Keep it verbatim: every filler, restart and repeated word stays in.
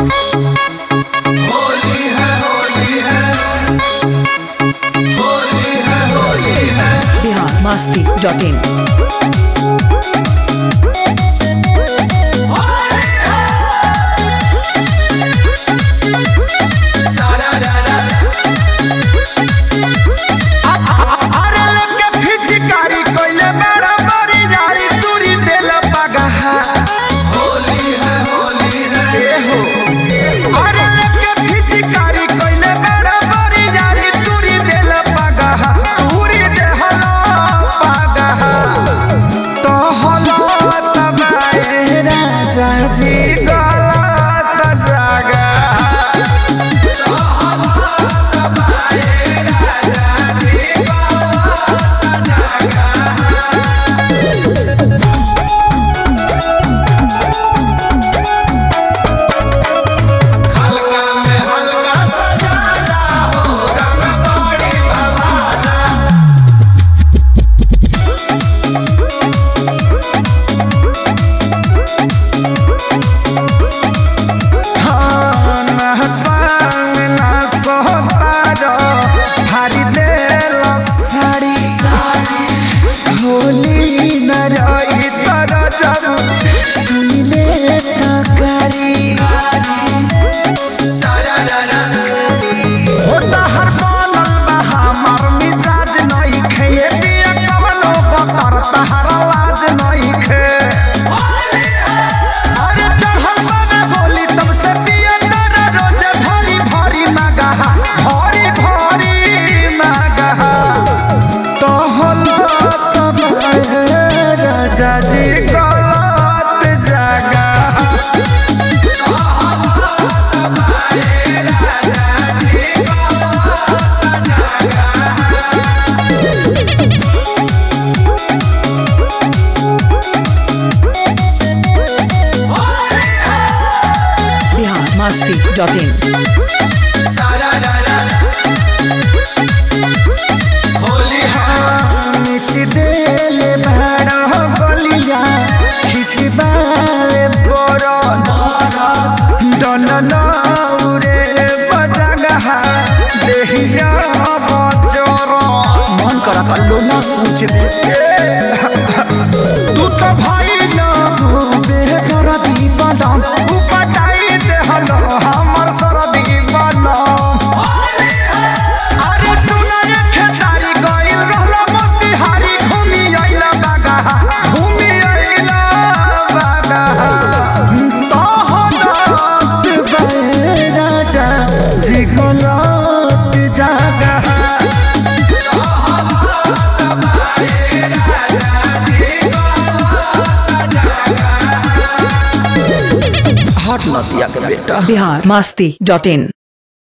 होली है होली है होली है होली है Bihar Masti dot in. Masti dot in. Holi मन करा कल्लो ना पूछ तू तो भाई ना बेहतर दीवाना उपटाई दे हलो हमर सर दीवाना। अरे सुना ये खेसारी गइल रहला मोतिहारी घूमी आइला बागा घूमी आइला बागा तो होलत बे राजा जी गलत जागा हट नतिया के बेटा। बिहार मस्ती डॉट इन।